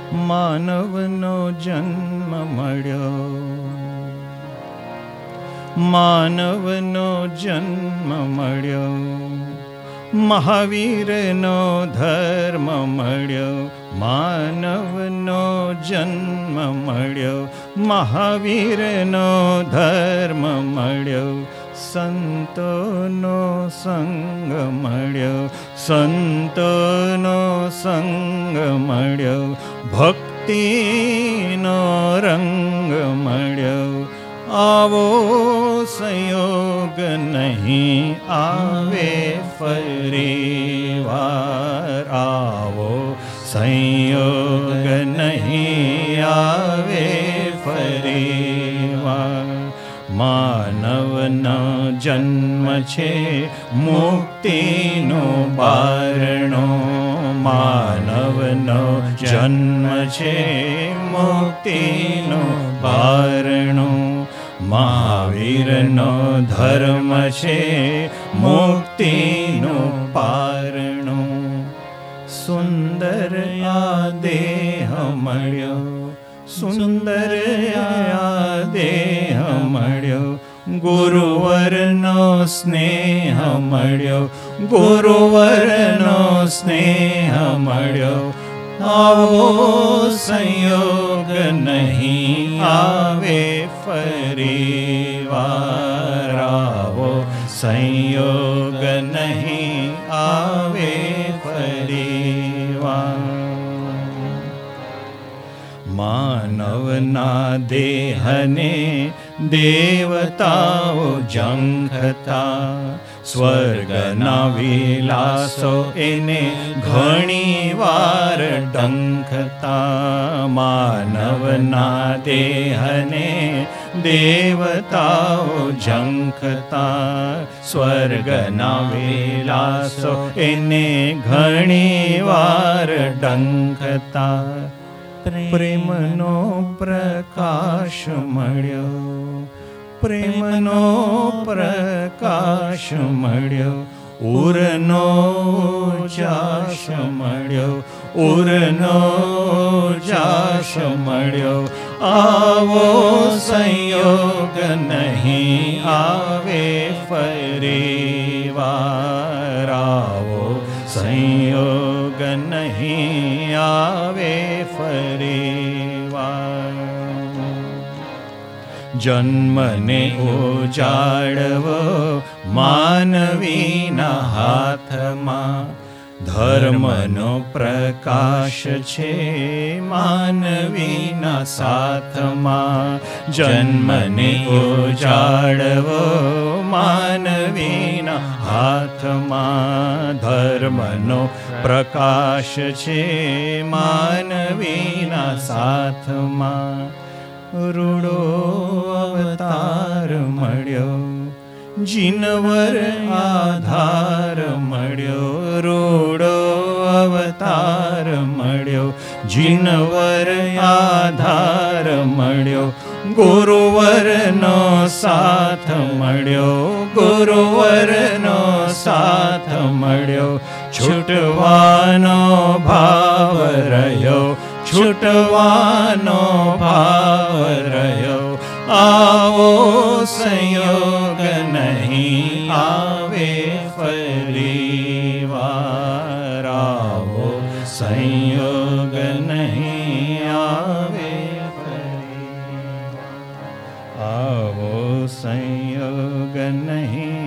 માનવનો જન્મ મળ્યો, માનવનો જન્મ મળ્યો, મહાવીરનો ધર્મ મળ્યો, માનવનો જન્મ મળ્યો, મહાવીરનો ધર્મ મળ્યો, સંતોનો સંગ મળ્યો, સંતોનો સંગ મળ્યો, ભક્તિનો રંગ મળ્યો. આવો સંયોગ નહીં આવે ફરી વાર, આવો સંયોગ નહીં આવે ફરી વાર. માનવનો જન્મ છે મુક્તિનું બારણું, માનવનો જન્મ છે મુક્તિનું બારણું, મહાવીરનો ધર્મ છે મુક્તિનું પારણું. સુંદર આ દેહ મળ્યો, સુંદર આ દેહ મળ્યો, ગુરુવરનો સ્નેહ મળ્યો, ગુરુવરનો સ્નેહ મળ્યો. આવો સંયોગ નહીં આવે ફરી વાર, આવો સંયોગ નહીં આવે ફરી વાર. માનવના દેહને દેવતાઓ ઝંખતા, સ્વર્ગના વિલાસો એને ઘણી વાર ડંખતા. માનવના દેહને દેવતાઓ ઝંખતા, સ્વર્ગના વિલાસો એને ઘણી વાર ડંખતા. પ્રેમનો પ્રકાશ મળ્યો, પ્રેમનો પ્રકાશ મળ્યો, ઉરનો જાશ મળ્યો, ઉરનો જાશ મળ્યો. આવો સંયોગ નહીં આવે ફરી વાર, આવો સંયોગ નહીં આવે ફરી વાર. જન્મને ઉજાડવો માનવીના હાથમાં, ધર્મનો પ્રકાશ છે માનવીના સાથમાં. જન્મને ઉજાડવો માનવીના હાથમાં, ધર્મનો પ્રકાશ છે માનવીના સાથમાં. રૂડો અવતાર મળ્યો, જીનવર આધાર મળ્યો, રૂડો અવતાર મળ્યો, જીનવર આધાર મળ્યો. ગુરુવરનો સાથ મળ્યો, ગુરુવરનો સાથ મળ્યો. છૂટવાનો ભાવ રહ્યો, છૂટવાનો ભાવ રહ્યો. આવો સંયોગ નહીં આવે ફરી વાર, આવો સંયોગ નહીં આવે ફરી, આવો સંયોગ નહીં